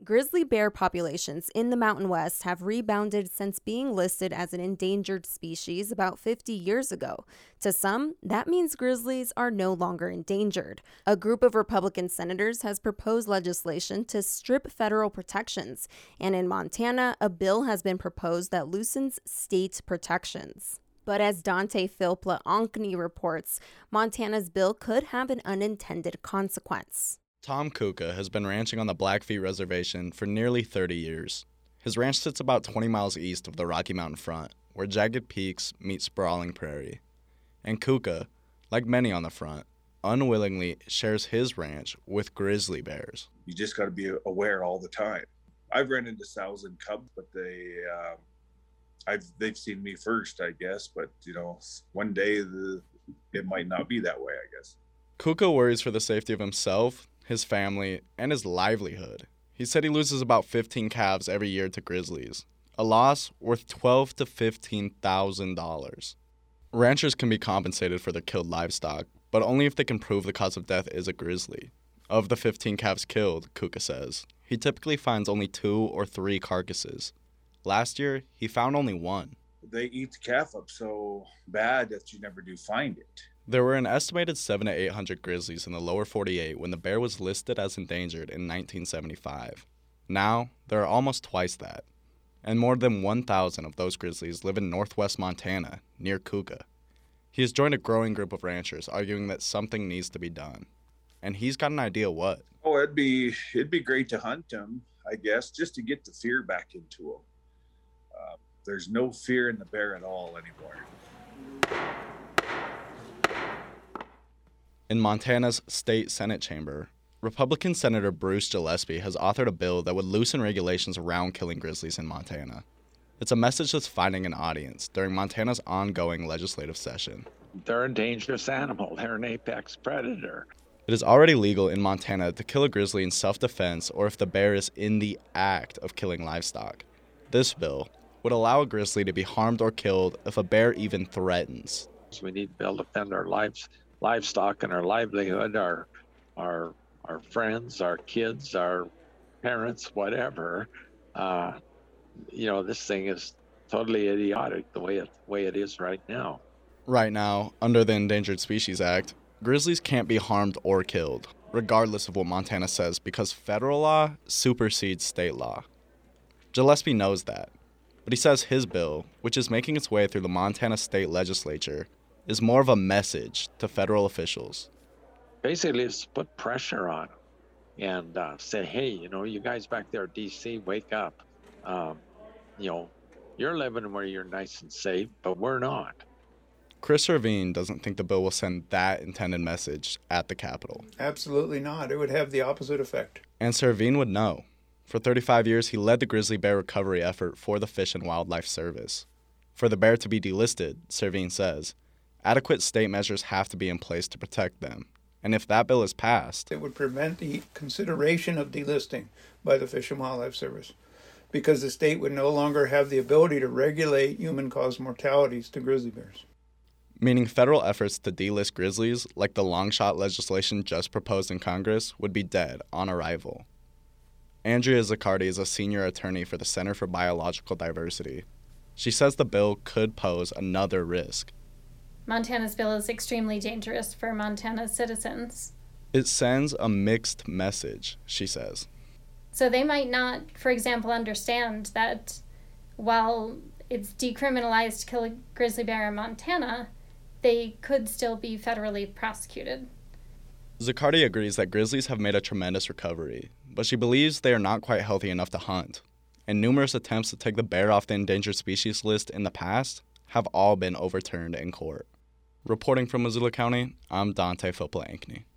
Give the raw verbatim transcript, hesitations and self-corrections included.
Grizzly bear populations in the Mountain West have rebounded since being listed as an endangered species about fifty years ago. To some, that means grizzlies are no longer endangered. A group of Republican senators has proposed legislation to strip federal protections, and in Montana, a bill has been proposed that loosens state protections. But as Dante Philpla Ankeny reports, Montana's bill could have an unintended consequence. Tom Kuka has been ranching on the Blackfeet Reservation for nearly thirty years. His ranch sits about twenty miles east of the Rocky Mountain front, where jagged peaks meet sprawling prairie. And Kuka, like many on the front, unwillingly shares his ranch with grizzly bears. You just got to be aware all the time. I've run into sows and cubs, but they, uh, I've they've seen me first, I guess. But you know, one day the, it might not be that way, I guess. Kuka worries for the safety of himself, his family, and his livelihood. He said he loses about fifteen calves every year to grizzlies, a loss worth twelve thousand to fifteen thousand dollars. Ranchers can be compensated for their killed livestock, but only if they can prove the cause of death is a grizzly. Of the fifteen calves killed, Kuka says, he typically finds only two or three carcasses. Last year, he found only one. They eat the calf up so bad that you never do find it. There were an estimated seven to eight hundred grizzlies in the lower forty-eight when the bear was listed as endangered in nineteen seventy-five. Now, there are almost twice that, and more than one thousand of those grizzlies live in northwest Montana, near Kuka. He has joined a growing group of ranchers arguing that something needs to be done, and he's got an idea what. Oh, it'd be it'd be great to hunt them, I guess, just to get the fear back into them. Uh, there's no fear in the bear at all anymore. In Montana's state Senate chamber, Republican Senator Bruce Gillespie has authored a bill that would loosen regulations around killing grizzlies in Montana. It's a message that's finding an audience during Montana's ongoing legislative session. They're a dangerous animal. They're an apex predator. It is already legal in Montana to kill a grizzly in self-defense or if the bear is in the act of killing livestock. This bill would allow a grizzly to be harmed or killed if a bear even threatens. We need to be able to defend our lives. livestock and our livelihood, our our our friends, our kids, our parents, whatever. Uh, you know, this thing is totally idiotic the way it way it is right now. Right now, under the Endangered Species Act, grizzlies can't be harmed or killed, regardless of what Montana says, because federal law supersedes state law. Gillespie knows that, but he says his bill, which is making its way through the Montana state legislature, is more of a message to federal officials. Basically, it's put pressure on them and uh, say, hey, you know, you guys back there at D C, wake up. Um, you know, you're living where you're nice and safe, but we're not. Chris Servine doesn't think the bill will send that intended message at the Capitol. Absolutely not. It would have the opposite effect. And Servine would know. For thirty-five years, he led the grizzly bear recovery effort for the Fish and Wildlife Service. For the bear to be delisted, Servine says, adequate state measures have to be in place to protect them. And if that bill is passed, it would prevent the consideration of delisting by the Fish and Wildlife Service because the state would no longer have the ability to regulate human-caused mortalities to grizzly bears. Meaning federal efforts to delist grizzlies, like the long-shot legislation just proposed in Congress, would be dead on arrival. Andrea Zaccardi is a senior attorney for the Center for Biological Diversity. She says the bill could pose another risk. Montana's bill is extremely dangerous for Montana's citizens. It sends a mixed message, she says. So they might not, for example, understand that while it's decriminalized to kill a grizzly bear in Montana, they could still be federally prosecuted. Zaccardi agrees that grizzlies have made a tremendous recovery, but she believes they are not quite healthy enough to hunt, and numerous attempts to take the bear off the endangered species list in the past have all been overturned in court. Reporting from Missoula County, I'm Dante Philpla Ankeny.